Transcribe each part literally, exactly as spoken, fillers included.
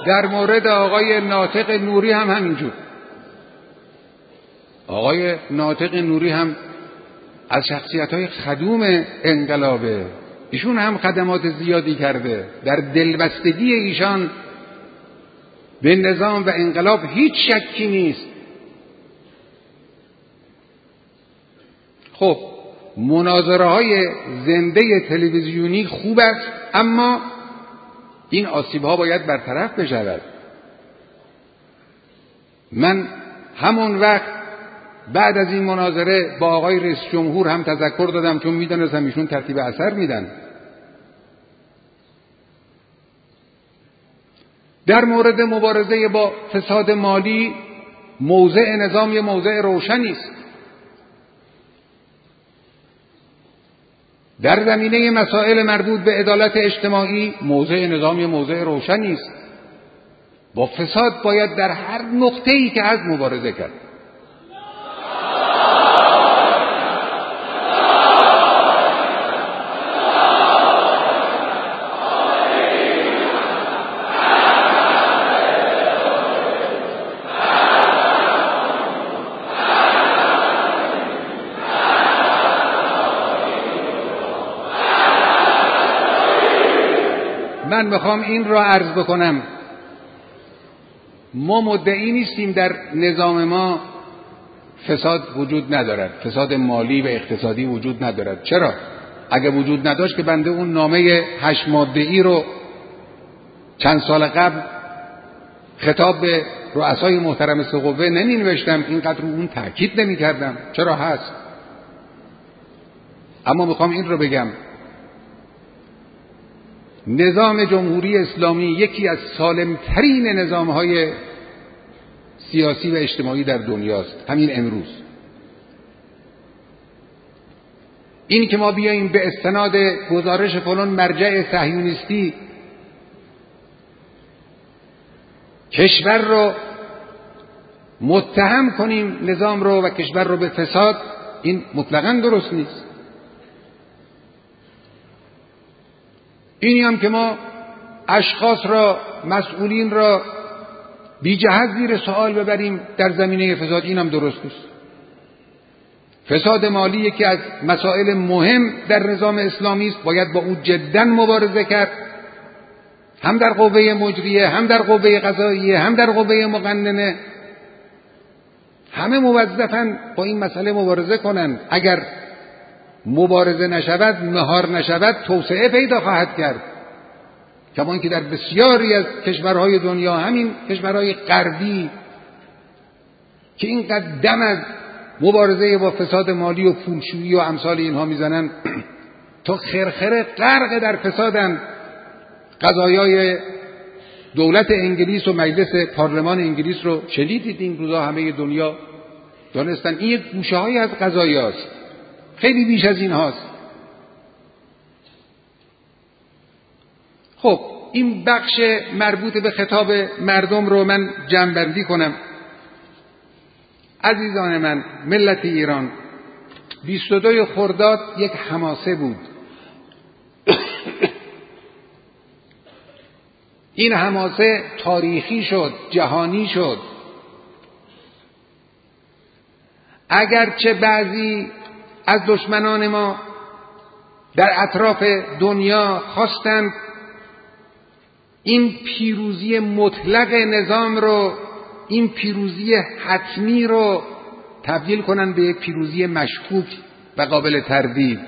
در مورد آقای ناطق نوری هم همینجور. آقای ناطق نوری هم از شخصیت‌های خدوم انقلابه، ایشون هم خدمات زیادی کرده. در دلبستگی ایشان به نظام و انقلاب هیچ شکی نیست. خب مناظره‌های زنده تلویزیونی خوب است، اما این آسیب‌ها باید برطرف بشود. من همون وقت بعد از این مناظره با آقای رئیس جمهور هم تذکر دادم، چون میدونستم ایشون ترتیب اثر میدن. در مورد مبارزه با فساد مالی موضع نظام یه موضع روشنی است. در زمینه مسائل مربوط به عدالت اجتماعی موضع نظام یه موضع روشنی است. با فساد باید در هر نقطه‌ای که از مبارزه کرد. من میخوام این را عرض بکنم، ما مدعی نیستیم در نظام ما فساد وجود ندارد، فساد مالی و اقتصادی وجود ندارد. چرا؟ اگه وجود نداشت که بنده اون نامه هشت ماده‌ای رو چند سال قبل خطاب به رؤسای محترم سه قوه نمی نوشتم، اینقدر رو اون تاکید نمی کردم. چرا هست؟ اما میخوام این رو بگم، نظام جمهوری اسلامی یکی از سالمترین نظام‌های سیاسی و اجتماعی در دنیاست. همین امروز این که ما بیاییم به استناد گزارش فلان مرجع صهیونیستی کشور رو متهم کنیم، نظام رو و کشور رو به فساد، این مطلقاً درست نیست. اینی هم که ما اشخاص را، مسئولین را بی جهت زیر سوال ببریم در زمینه فساد، این هم درست نیست. فساد مالی یکی از مسائل مهم در نظام اسلامی است، باید با او جداً مبارزه کرد، هم در قوه مجریه، هم در قوه قضاییه، هم در قوه مقننه. همه موظفن با این مسئله مبارزه کنند. اگر مبارزه نشود، مهار نشود، توسعه پیدا خواهد کرد. کما اینکه در بسیاری از کشورهای دنیا، همین کشورهای غربی که اینقدر دم از مبارزه با فساد مالی و پولشویی و امثال اینها میزنن، تا خرخره غرق در فسادن. قضایای دولت انگلیس و مجلس پارلمان انگلیس رو شنیدید این روزا، همه دنیا دانستن این یک گوشه های از قضایاست، خیلی بیش از این هاست. خب این بخش مربوط به خطاب مردم رو من جمع‌بندی کنم. عزیزان من، ملت ایران، بیست و دو خرداد یک حماسه بود. این حماسه تاریخی شد، جهانی شد. اگرچه بعضی از دشمنان ما در اطراف دنیا خواستند این پیروزی مطلق نظام رو، این پیروزی حتمی رو تبدیل کنن به یک پیروزی مشکوک و قابل تردید.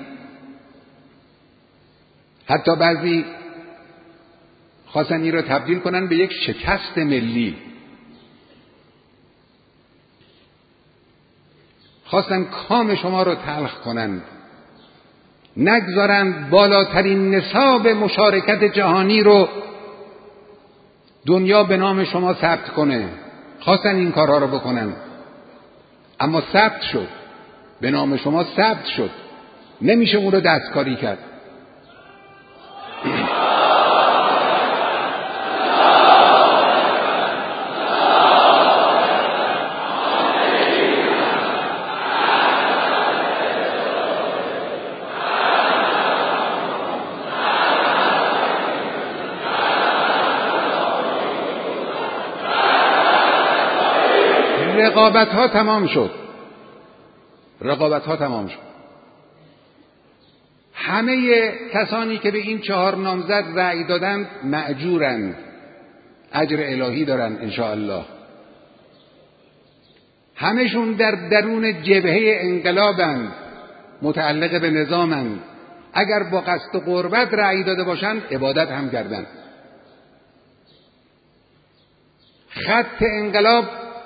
حتی بعضی خواستن این رو تبدیل کنن به یک شکست ملی. خواستن کام شما رو تلخ کنند، نگذارند بالاترین نصاب مشارکت جهانی رو دنیا به نام شما ثبت کنه. خواستن این کارها رو بکنن، اما ثبت شد، به نام شما ثبت شد، نمیشه اون رو دستکاری کرد. رقابت ها تمام شد. رقابت ها تمام شد. همه کسانی که به این چهار نامزد رأی دادند مأجورند، اجر الهی دارند انشاءالله. همشون در درون جبهه انقلابند، متعلق به نظامند. اگر با قصد و قربت رأی داده باشند عبادت هم کردند. خط انقلاب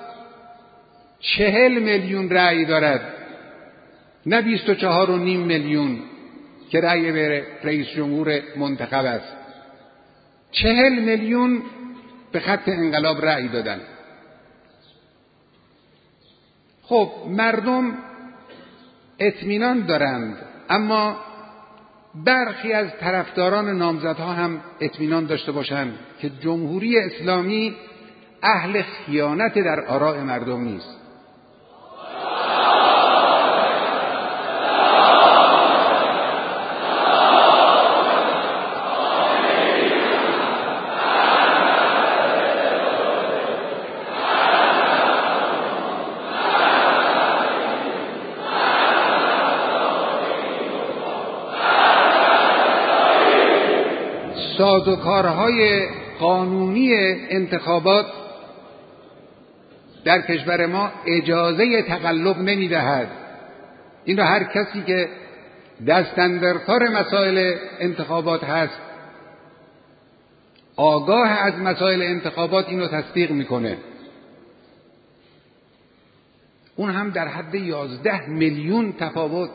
چهل میلیون رأی دارد، نه بیست و چهار و نیم میلیون که رأی به رئیس جمهور منتخب است. چهل میلیون به خط انقلاب رأی دادن. خب مردم اطمینان دارند، اما برخی از طرفداران نامزدها هم اطمینان داشته باشند که جمهوری اسلامی اهل خیانت در آراء مردم نیست. سازوکارهای قانونی انتخابات در کشور ما اجازه تقلب نمی‌دهد. این را هر کسی که دست اندر کار مسائل انتخابات هست، آگاه از مسائل انتخابات، اینو تصدیق میکنه. اون هم در حد یازده میلیون تفاوت.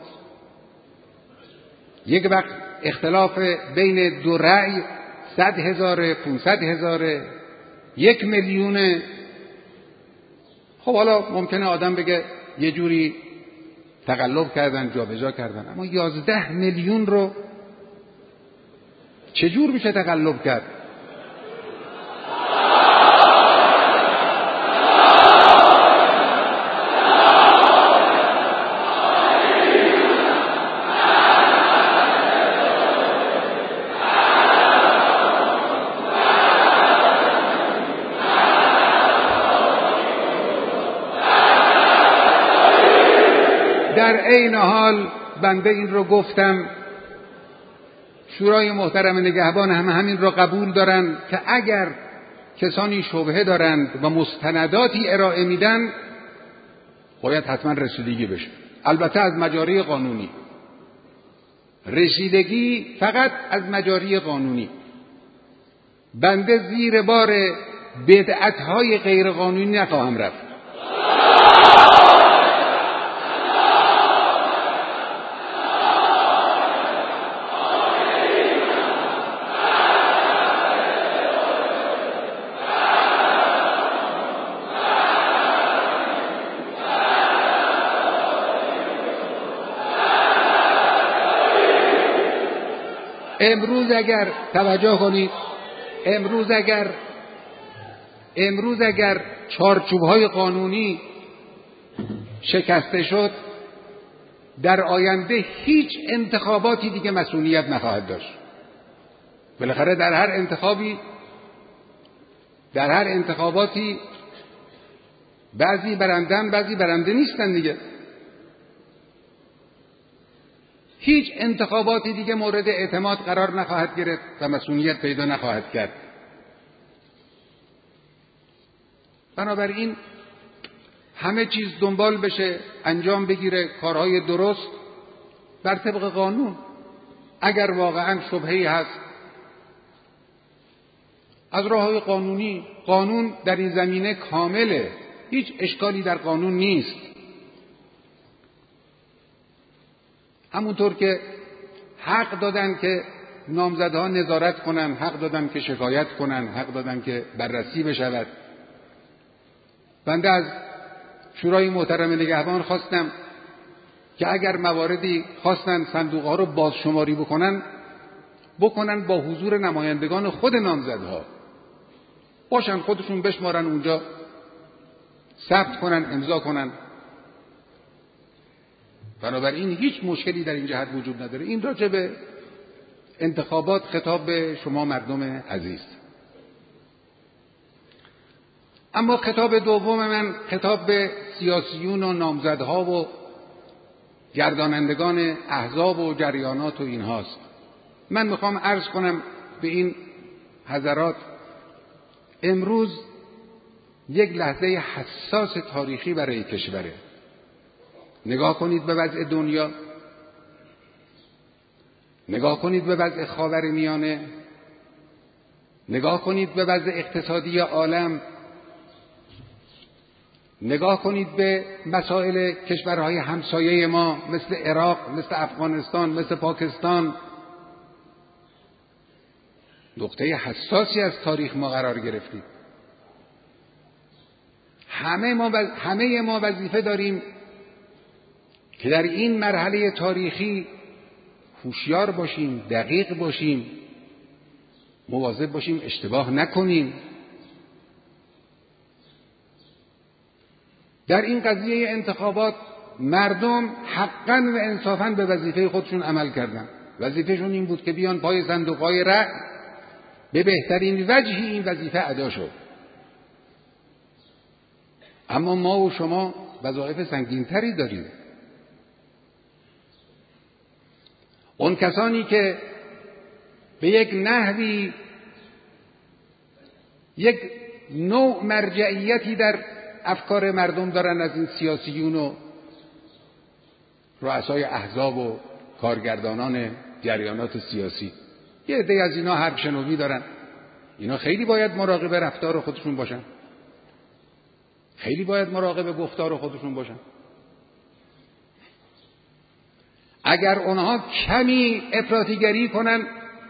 یک وقت اختلاف بین دو رأی صد هزاره، پونصد هزاره، یک میلیونه. خب حالا ممکنه آدم بگه یه جوری تقلب کردن، جابجا کردن، اما یازده میلیون رو چجور میشه تقلب کرد؟ در عین حال بنده این رو گفتم، شورای محترم نگهبان هم همین رو قبول دارن که اگر کسانی شبهه دارند و مستنداتی ارائه میدن باید حتما رسیدگی بشه، البته از مجاری قانونی. رسیدگی فقط از مجاری قانونی. بنده زیر بار بدعت‌های غیر قانونی نخواهم رفت. امروز اگر توجه کنید، امروز اگر امروز اگر چارچوب‌های قانونی شکسته شد، در آینده هیچ انتخاباتی دیگه مسئولیت نخواهد داشت. بالاخره در هر انتخابی در هر انتخاباتی بعضی برندن، بعضی برنده نیستن دیگه. هیچ انتخاباتی دیگه مورد اعتماد قرار نخواهد گرفت و مسئولیت پیدا نخواهد کرد. بنابراین همه چیز دنبال بشه، انجام بگیره، کارهای درست بر طبق قانون. اگر واقعا شبهه‌ای هست، از راههای قانونی، قانون در این زمینه کامله، هیچ اشکالی در قانون نیست. همونطور که حق دادن که نامزدها نظارت کنن، حق دادن که شکایت کنن، حق دادن که بررسی بشود. بنده از شورای محترم نگهبان خواستم که اگر مواردی خواستن صندوقها رو بازشماری بکنن، بکنن با حضور نمایندگان خود نامزدها باشن، خودشون بشمارن اونجا، ثبت کنن، امضا کنن. بنابراین هیچ مشکلی در این جهت وجود نداره. این راجع به انتخابات خطاب به شما مردم عزیز. اما خطاب دوم من خطاب به سیاسیون و نامزدها و گردانندگان احزاب و جریانات و اینهاست. من میخوام عرض کنم به این حضرات امروز یک لحظه حساس تاریخی برای کشوره. نگاه کنید به وضع دنیا، نگاه کنید به وضع خاورمیانه، نگاه کنید به وضع اقتصادی عالم، نگاه کنید به مسائل کشورهای همسایه ما مثل عراق، مثل افغانستان، مثل پاکستان. نقطه حساسی از تاریخ ما قرار گرفتیم. همه ما همه ما وظیفه داریم که در این مرحله تاریخی هوشیار باشیم، دقیق باشیم، مواظب باشیم اشتباه نکنیم. در این قضیه انتخابات مردم حقاً و انصافاً به وظیفه خودشون عمل کردن. وظیفهشون این بود که بیان پای صندوق‌های رأی، به بهترین وجهی این وظیفه ادا شد. اما ما و شما وظایف سنگین‌تری داریم. اون کسانی که به یک نحوی یک نوع مرجعیتی در افکار مردم دارن از این سیاسیون و رؤسای احزاب و کارگردانان جریانات سیاسی، یه عده از اینا حرف شنوی دارن. اینا خیلی باید مراقب رفتار خودشون باشن، خیلی باید مراقب گفتار خودشون باشن. اگر اونها کمی افراطیگری کنن،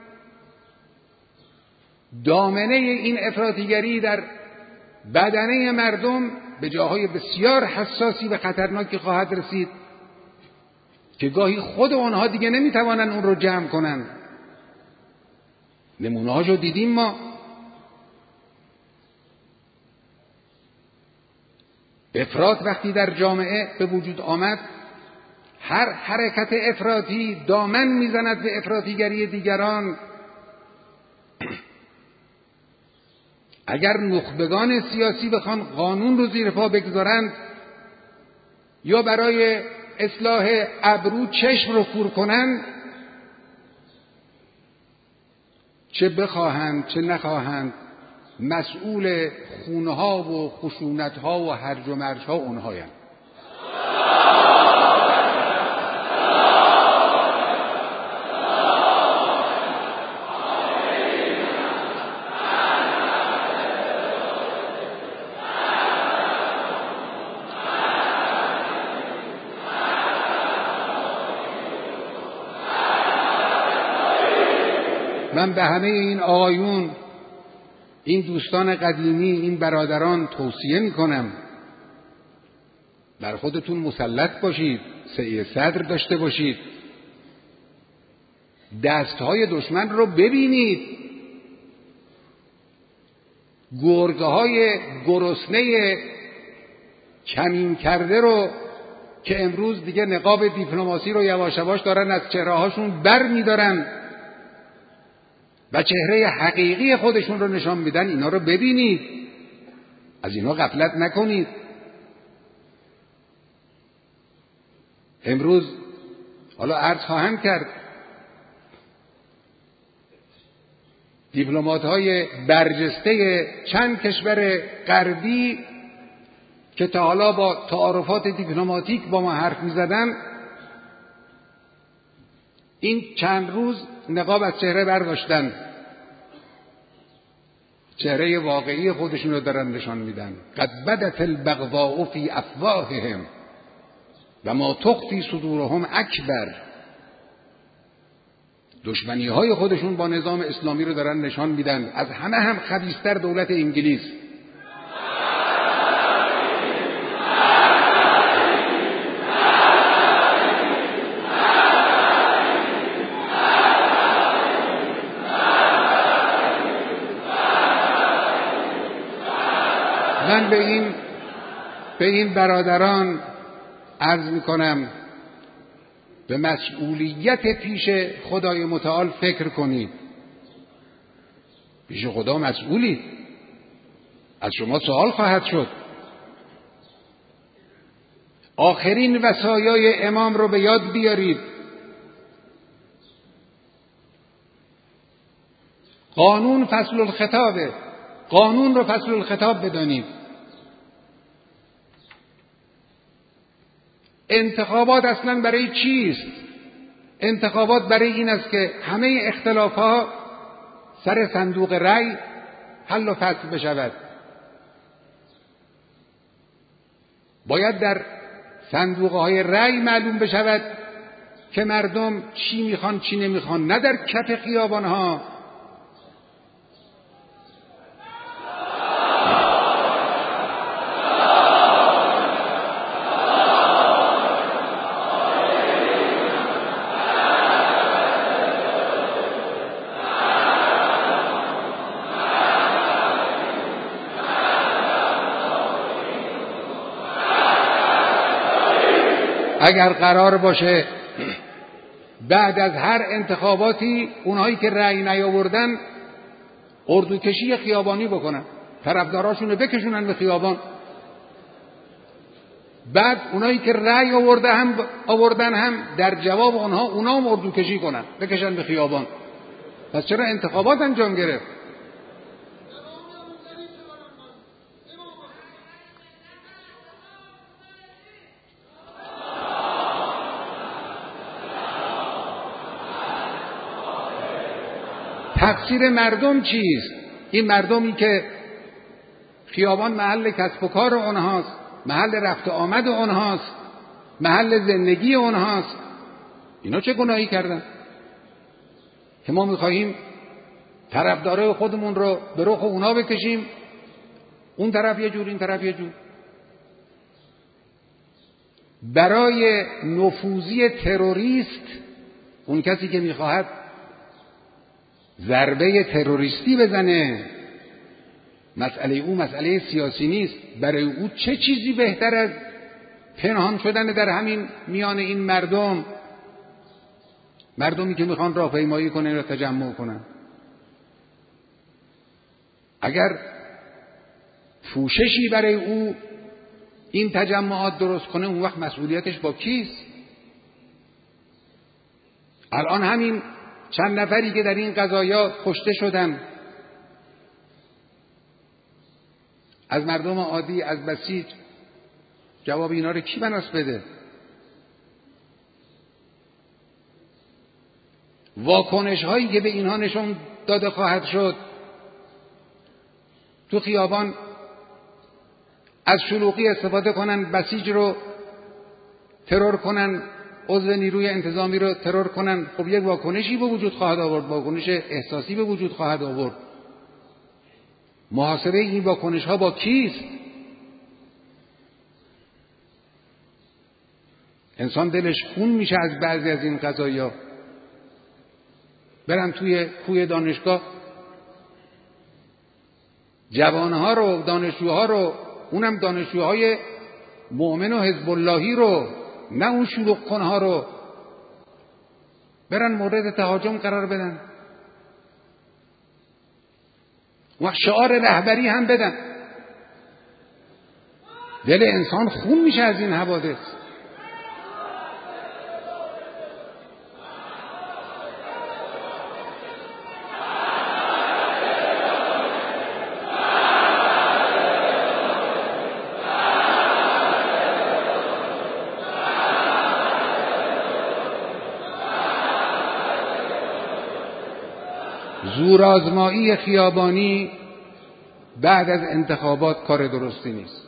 دامنه این افراطیگری در بدنه مردم به جاهای بسیار حساسی و خطرناکی خواهد رسید که گاهی خود اونها دیگه نمیتوانن اون رو جمع کنن. نمونه هاشو دیدیم ما. افراط وقتی در جامعه به وجود آمد، هر حرکت افراطی دامن میزند به افراطیگری دیگران. اگر نخبگان سیاسی بخوان قانون رو زیر پا بگذارند یا برای اصلاح ابرو چشم رو کور کنند، چه بخواهند چه نخواهند، مسئول خونها و خشونتها و هرج و مرجها اونهایند. من به همه این آقایون، این دوستان قدیمی، این برادران توصیه میکنم بر خودتون مسلط باشید، سعی صدر داشته باشید، دستهای دشمن رو ببینید، گرگه های گرسنه کمین کرده رو که امروز دیگه نقاب دیپلماسی رو یواش یواش دارن از چهره هاشون بر میدارن و چهره حقیقی خودشون رو نشان میدن، اینا رو ببینید، از اینا غفلت نکنید. امروز حالا عرض خواهم کرد دیپلمات‌های برجسته چند کشور غربی که تا حالا با تعارفات دیپلماتیک با ما حرف می‌زدن، این چند روز نقاب از چهره برداشتن، چهره واقعی خودشون رو دارن نشان میدن. قد بدت البغضاء فی افواههم و ما تخفی صدورهم اکبر. دشمنی های خودشون با نظام اسلامی رو دارن نشان میدن. از همه هم خبیث‌تر دولت انگلیس. من به این به این برادران عرض میکنم به مسئولیت پیش خدای متعال فکر کنید. پیش خدا مسئولید. از شما سوال خواهد شد. آخرین وصایای امام رو به یاد بیارید. قانون فصل الخطابه. قانون رو فصل الخطاب بدانید. انتخابات اصلا برای چیست؟ انتخابات برای این است که همه اختلافات سر صندوق رأی حل و فصل بشود. باید در صندوق های رأی معلوم بشود که مردم چی میخوان چی نمیخوان، نه در کف خیابان ها. اگر قرار باشه بعد از هر انتخاباتی اونهایی که رأی نیاوردن اردوکشی خیابانی بکنن، طرفداراشونو بکشونن به خیابان، بعد اونایی که رأی آورده هم آوردن هم در جواب اونها اونا هم اردوکشی کنن، بکشن به خیابان. پس چرا انتخابات انجام گرفت؟ تقصیر مردم چیست؟ این مردمی که خیابان محل کسب و کار اونهاست، محل رفت و آمد اونهاست، محل زندگی اونهاست، اینا چه گناهی کردن که ما میخواهیم طرفدارای خودمون رو به رخ اونا بکشیم؟ اون طرف یه جور این طرف یه جور. برای نفوذی تروریست، اون کسی که میخواهد ضربه تروریستی بزنه، مسئله او مسئله سیاسی نیست. برای او چه چیزی بهتر از پنهان شدن در همین میان این مردم، مردمی که میخوان راهپیمایی کنن یا تجمع کنن؟ اگر پوششی برای او این تجمعات درست کنه، اون وقت مسئولیتش با کیست؟ الان همین چند نفری که در این قضایا کشته شدن، از مردم عادی، از بسیج، جواب اینا رو کی بناس بده؟ واکنش هایی که به اینها نشون داده خواهد شد، تو خیابان از شلوغی استفاده کنن، بسیج رو ترور کنن، عضو نیروی انتظامی رو ترور کنن، خب یک واکنشی به وجود خواهد آورد، واکنش احساسی به وجود خواهد آورد. محاسبه این واکنش ها با کیست؟ انسان دلش خون میشه از بعضی از این قضایا. برن توی کوی دانشگاه جوانها رو، دانشجوها رو، اونم دانشجوهای مؤمن و حزب اللهی رو، نه اون شلوغ کنها رو، برن مورد تهاجم قرار بدن و شعار رهبری هم بدن. دل انسان خون میشه از این حوادث. زورآزمایی خیابانی بعد از انتخابات کار درستی نیست،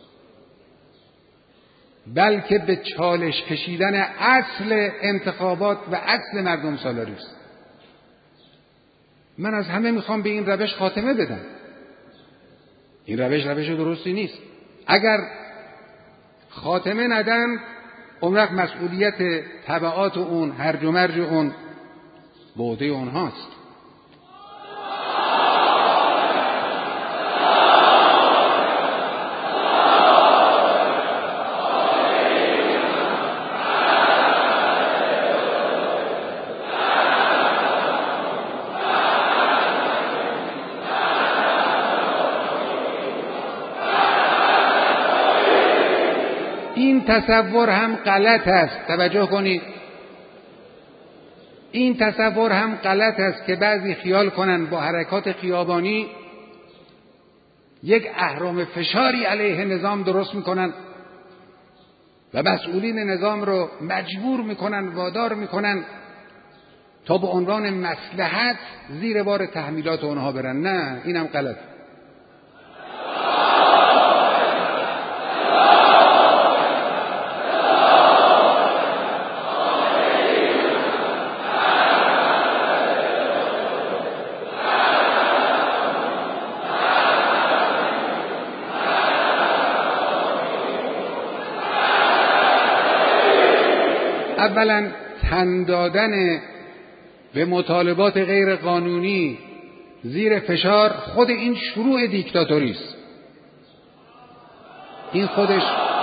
بلکه به چالش کشیدن اصل انتخابات و اصل مردم سالاری است. من از همه میخوام به این روش خاتمه بدم. این روش روش درستی نیست. اگر خاتمه ندن، اون وقت مسئولیت تبعات اون، هرج و مرج اون به عهده اونهاست. این تصور هم غلط است. توجه کنید، این تصور هم غلط است که بعضی خیال کنن با حرکات خیابانی یک اهرم فشاری علیه نظام درست میکنن و مسئولین نظام رو مجبور میکنن، وادار میکنن تا به عنوان مصلحت زیر بار تحمیلات اونها برن. نه، اینم غلط. اولا تن دادن به مطالبات غیر قانونی زیر فشار خود این شروع دیکتاتوری است. این خودش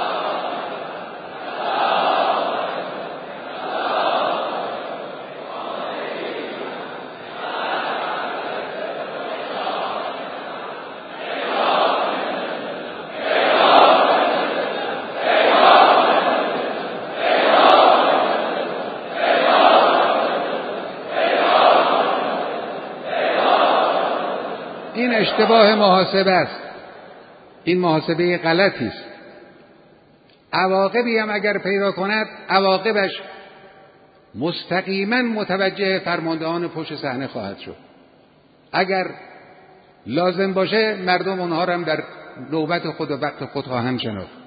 این اشتباه محاسبه است. این محاسبه غلطی است. عواقبی هم اگر پیدا کند، عواقبش مستقیما متوجه فرماندهان پشت صحنه خواهد شد. اگر لازم باشه مردم اونها را هم در نوبت خود و وقت خود خواهند شناخت.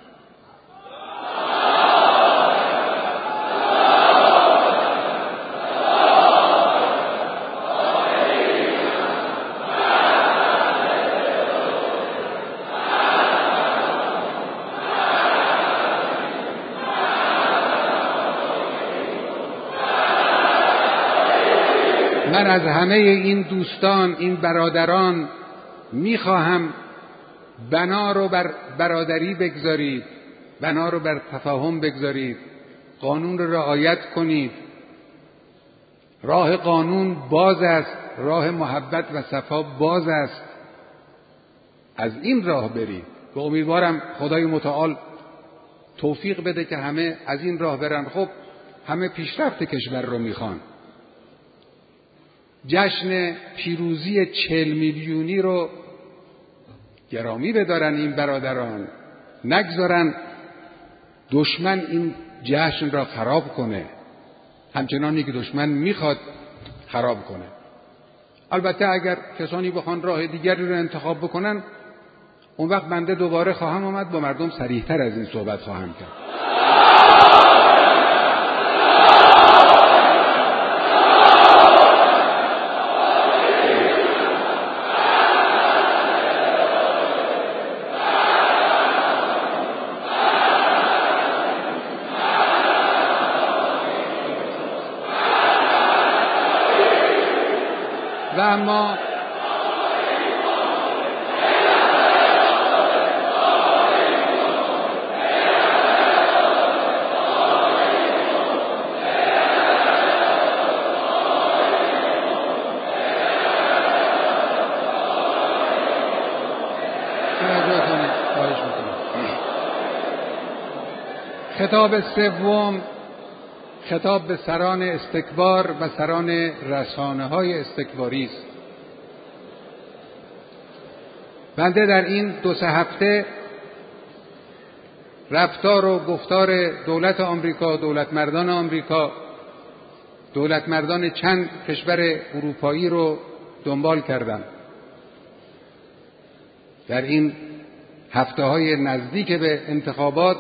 من از همه این دوستان، این برادران میخواهم بنا رو بر برادری بگذارید، بنا رو بر تفاهم بگذارید، قانون رو رعایت کنید. راه قانون باز است، راه محبت و صفا باز است. از این راه برید و امیدوارم خدای متعال توفیق بده که همه از این راه برن. خب همه پیشرفت کشور رو میخوان. جشن پیروزی چهل میلیونی رو گرامی بدارن این برادران، نگذارن دشمن این جشن را خراب کنه، همچنانی که دشمن میخواد خراب کنه. البته اگر کسانی بخوان راه دیگری رو انتخاب بکنن، اون وقت بنده دوباره خواهم آمد با مردم صریح‌تر از این صحبت خواهم کرد. و اما خطاب سوم، خطاب به سران استکبار و سران رسانه‌های استکباری است. بنده در این دو سه هفته رفتار و گفتار دولت آمریکا، دولت مردان آمریکا، دولت مردان چند کشور اروپایی رو دنبال کردم. در این هفته‌های نزدیک به انتخابات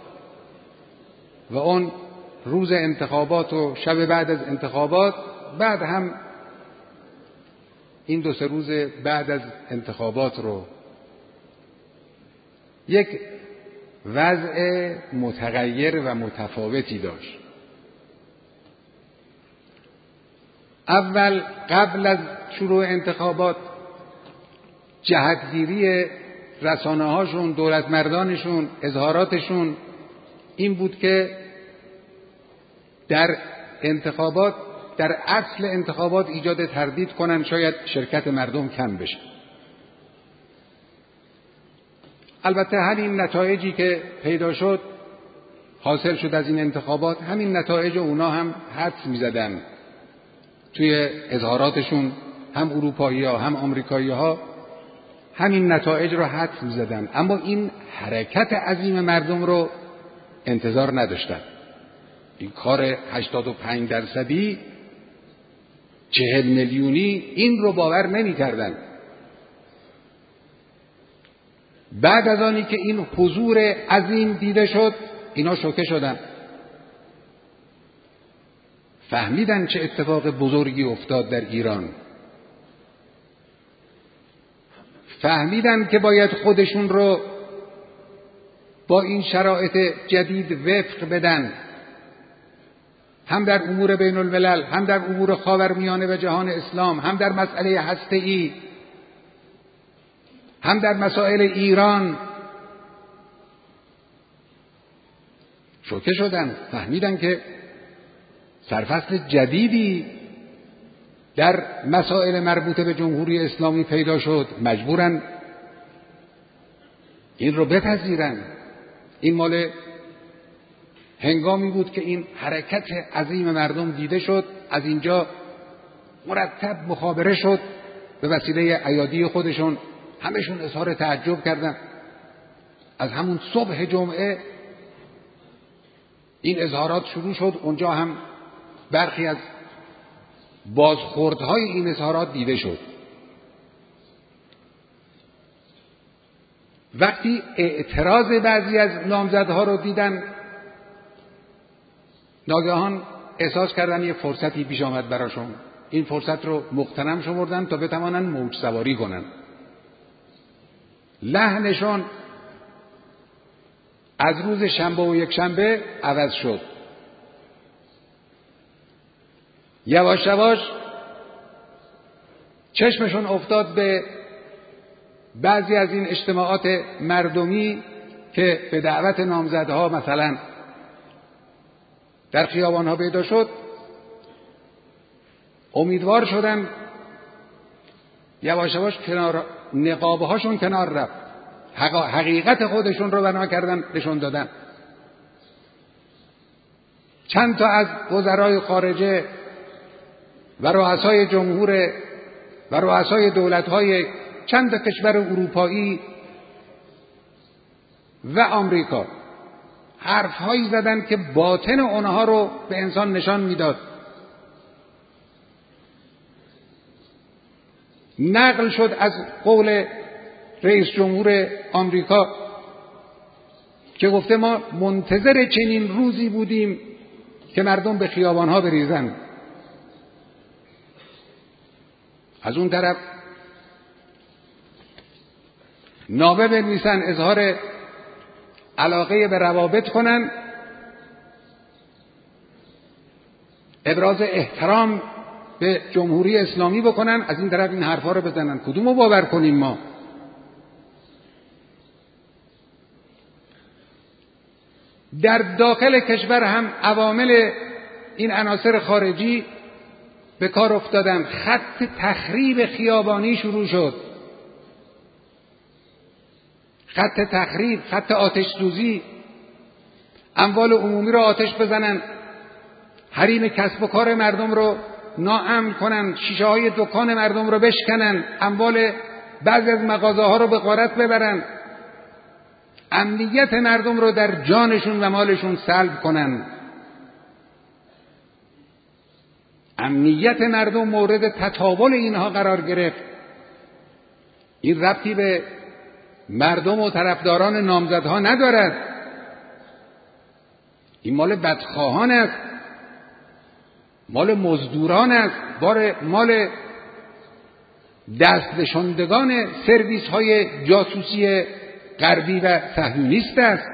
و اون روز انتخابات و شب بعد از انتخابات، بعد هم این دو سه روز بعد از انتخابات رو، یک وضع متغیر و متفاوتی داشت. اول قبل از شروع انتخابات جهتگیری رسانه‌هاشون، دولت مردانشون، اظهاراتشون این بود که در انتخابات، در اصل انتخابات ایجاد تردید کنن، شاید شرکت مردم کم بشه. البته همین نتایجی که پیدا شد حاصل شد از این انتخابات، همین نتایج اونا هم حدس می‌زدن توی اظهاراتشون، هم اروپایی‌ها هم آمریکایی‌ها همین نتایج رو حدس می‌زدن، اما این حرکت عظیم مردم رو انتظار نداشتن. این کار هشتاد و پنج درصدی، چهل میلیونی، این رو باور نمی‌کردن. بعد از آنی که این حضور عظیم دیده شد، اینا شوکه شدن، فهمیدن چه اتفاق بزرگی افتاد در ایران، فهمیدن که باید خودشون رو با این شرایط جدید وفق بدن، هم در امور بین الملل، هم در امور خاورمیانه و جهان اسلام، هم در مسئله هسته‌ای، هم در مسائل ایران. شوکه شدن، فهمیدن که سرفصل جدیدی در مسائل مربوط به جمهوری اسلامی پیدا شد، مجبورن این رو بپذیرن. این مال هنگامی بود که این حرکت عظیم مردم دیده شد، از اینجا مرتب مخابره شد به وسیله ایادی خودشون، همشون اظهار تعجب کردن. از همون صبح جمعه این اظهارات شروع شد، اونجا هم برخی از بازخوردهای این اظهارات دیده شد. وقتی اعتراض بعضی از نامزدها رو دیدن، ناگهان احساس کردن یه فرصتی پیش آمد براشون، این فرصت رو مغتنم شمردن تا بتوانن موج سواری کنن. لحنشون از روز شنبه و یک شنبه عوض شد. یواش یواش چشمشون افتاد به بعضی از این اجتماعات مردمی که به دعوت نامزدها مثلا در خیابانها پیدا شد. امیدوار شدن، یواش یواش کنار نقابهاشون کنار رفت، حقیقت خودشون رو بنا کردن، نشون دادن. چند تا از وزرای خارجه و رؤسای جمهور و رؤسای دولت‌های چند تا کشور اروپایی و آمریکا حرف‌هایی زدن که باطن اونها رو به انسان نشان میداد. نقل شد از قول رئیس جمهور آمریکا که گفته ما منتظر چنین روزی بودیم که مردم به خیابان‌ها بریزن. از اون طرف نامه بنویسن، اظهار علاقه به روابط کنن، ابراز احترام به جمهوری اسلامی بکنن، از این طرف این حرفا رو بزنن. کدومو باور کنیم ما؟ در داخل کشور هم عوامل این عناصر خارجی به کار افتادن. خط تخریب خیابانی شروع شد، خط تخریب، خط آتش سوزی، اموال عمومی رو آتش بزنن، حریم کسب و کار مردم رو ناامن کنن، شیشه های دکان مردم رو بشکنن، اموال بعضی از مغازه ها رو به غارت ببرن، امنیت مردم رو در جانشون و مالشون سلب کنن. امنیت مردم مورد تطاول اینها قرار گرفت. این ربطی به مردم و طرفداران نامزدها ندارد، این مال بدخواهان است، مال مزدوران است، مال دستنشاندگان سرویس های جاسوسی غربی و صهیونیست است.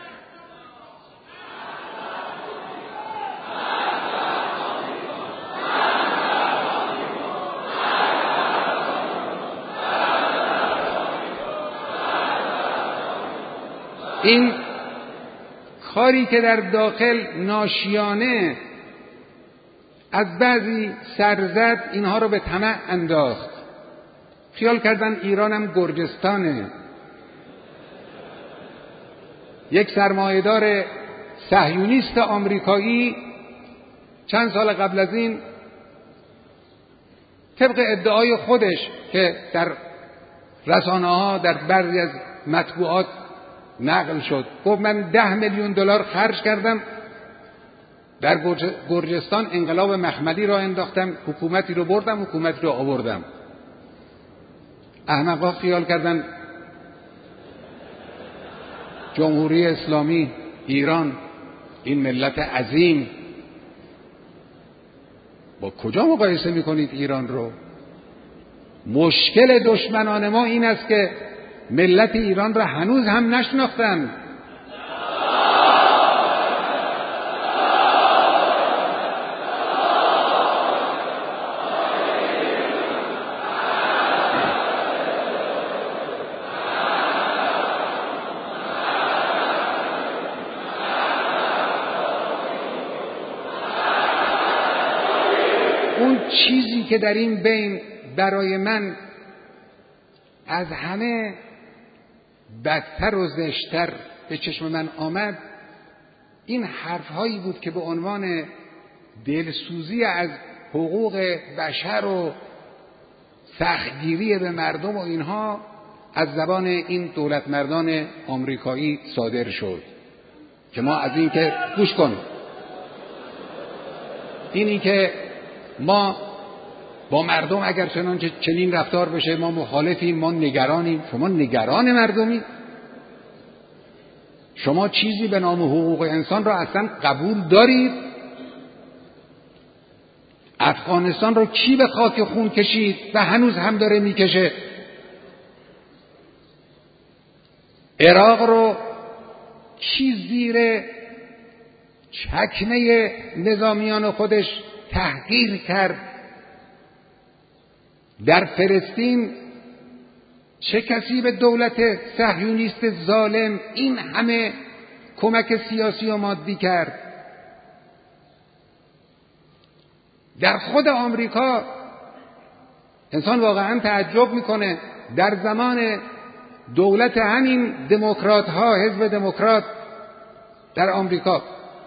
این کاری که در داخل ناشیانه از بعضی سرزد، اینها رو به طمع انداخت. خیال کردن ایرانم گرجستانه. یک سرمایه‌دار صهیونیست آمریکایی چند سال قبل از این طبق ادعای خودش که در رسانه‌ها در بعضی از مطبوعات نقل شد، گفت من ده میلیون دلار خرج کردم در گرجستان انقلاب مخملی را انداختم، حکومتی رو بردم، حکومتی رو آوردم. احمقا خیال کردن جمهوری اسلامی ایران این ملت عظیم، با کجا مقایسه میکنید ایران رو؟ مشکل دشمنان ما این است که ملت ایران را هنوز هم نشناختن. اون چیزی که در این بین برای من از همه بدتر و زشتر به چشم من آمد، این حرفهایی بود که به عنوان دلسوزی از حقوق بشر و سختگیری به مردم و اینها از زبان این دولت مردان آمریکایی صادر شد که ما از این که گوش کن اینی که ما با مردم اگر چنانچه چنین رفتار بشه ما مخالفیم، ما نگرانیم. شما نگران مردمی؟ شما چیزی به نام حقوق انسان را اصلا قبول دارید؟ افغانستان رو کی به خاک خون کشید و هنوز هم داره میکشه؟ عراق رو کی زیر چکنه نظامیان خودش تحقیر کرد؟ در فلسطین چه کسی به دولت صهیونیست ظالم این همه کمک سیاسی و مادی کرد؟ در خود آمریکا انسان واقعا تعجب میکنه. در زمان دولت همین دموکرات ها، حزب دموکرات در آمریکا،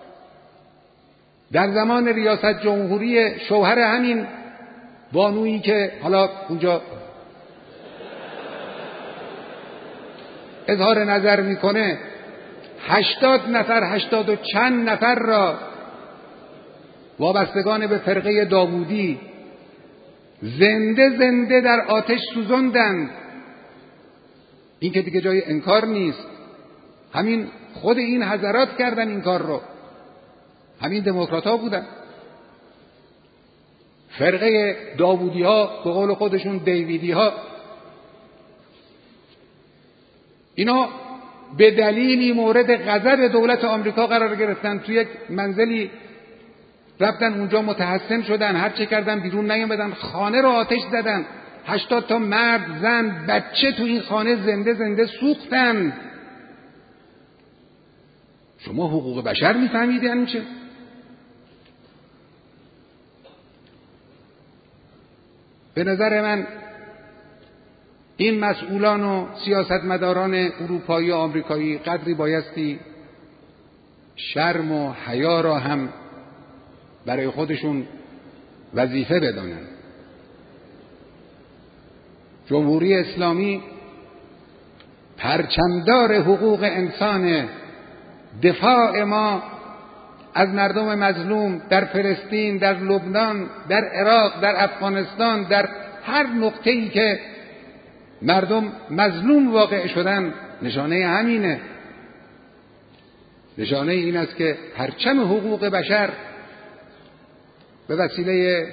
در زمان ریاست جمهوری شوهر همین بانویی که حالا اونجا اظهار نظر میکنه، هشتاد نفر هشتاد و چند نفر را وابستگان به فرقه داوودی زنده زنده در آتش سوزاندند. این که دیگه جای انکار نیست. همین خود این حضرات کردن این کار رو، همین دموکرات ها بودن. فرقه داوودی ها، به قول خودشون دیویدی ها، اینا به دلیلی مورد غضب دولت آمریکا قرار گرفتن. توی یک منزلی رفتن اونجا متحسن شدن، هر چه کردن بیرون نیامدن، خانه رو آتش زدن، هشتاد تا مرد، زن، بچه تو این خانه زنده زنده سوختن. شما حقوق بشر میفهمید یعنی چه؟ به نظر من این مسئولان و سیاستمداران اروپایی و آمریکایی قدری بایستی شرم و حیا را هم برای خودشون وظیفه بدانند. جمهوری اسلامی پرچمدار حقوق انسان، دفاع ما از مردم مظلوم در فلسطین، در لبنان، در عراق، در افغانستان، در هر نقطه‌ای که مردم مظلوم واقع شدن، نشانه همینه. نشانه این است که پرچم حقوق بشر به وسیله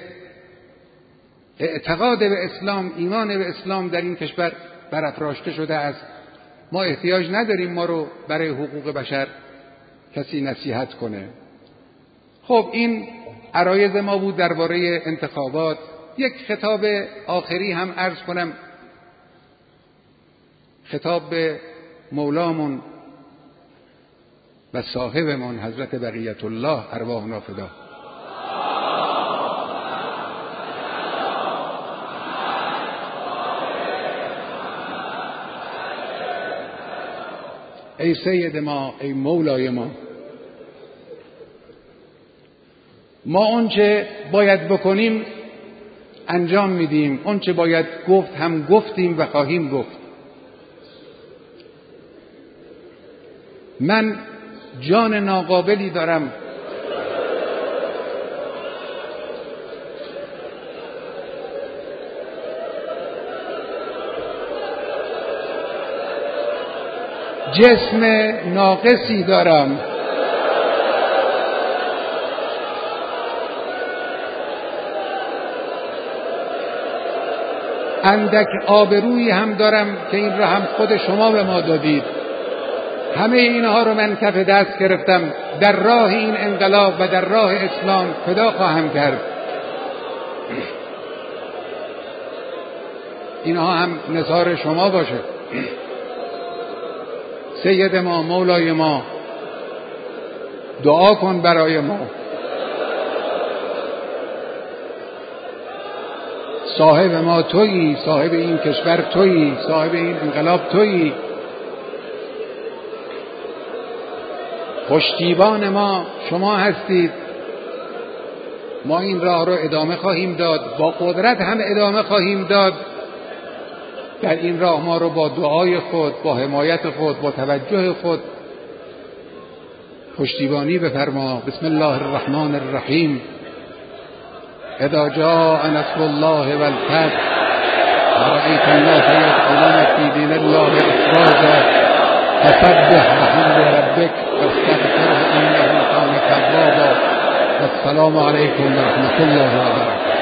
اعتقاد به اسلام، ایمان به اسلام در این کشور برافراشته شده است. ما احتیاج نداریم ما رو برای حقوق بشر کسی نصیحت کنه. خب این عرایض ما بود درباره انتخابات. یک خطاب آخری هم عرض کنم، خطاب به مولامون و صاحبمون حضرت بقیت الله ارواحنا فدا. ای سید ما، ای مولای ما، ما اونچه باید بکنیم انجام میدیم، اونچه باید گفت هم گفتیم و خواهیم گفت. من جان ناقابلی دارم جسم ناقصی دارم، اندک آبرویی هم دارم که این را هم خود شما به ما دادید. همه اینها رو من کف دست گرفتم، در راه این انقلاب و در راه اسلام فدا خواهم کرد. اینها هم نثار شما باشه. سید ما، مولای ما، دعا کن برای ما. صاحب ما تویی، صاحب این کشور تویی، صاحب این انقلاب تویی. پشتیبان ما شما هستید. ما این راه رو ادامه خواهیم داد، با قدرت هم ادامه خواهیم داد. در این راه ما رو با دعای خود، با حمایت خود، با توجه خود پشتیبانی بفرما. بسم الله الرحمن الرحیم. اذا جاء نصر الله والفتح ورأيت الناس يدخلون في دين الله أفواجا فسبح بحمد ربك واستغفره إنه كان توابا. والسلام عليكم ورحمة الله وبركاته.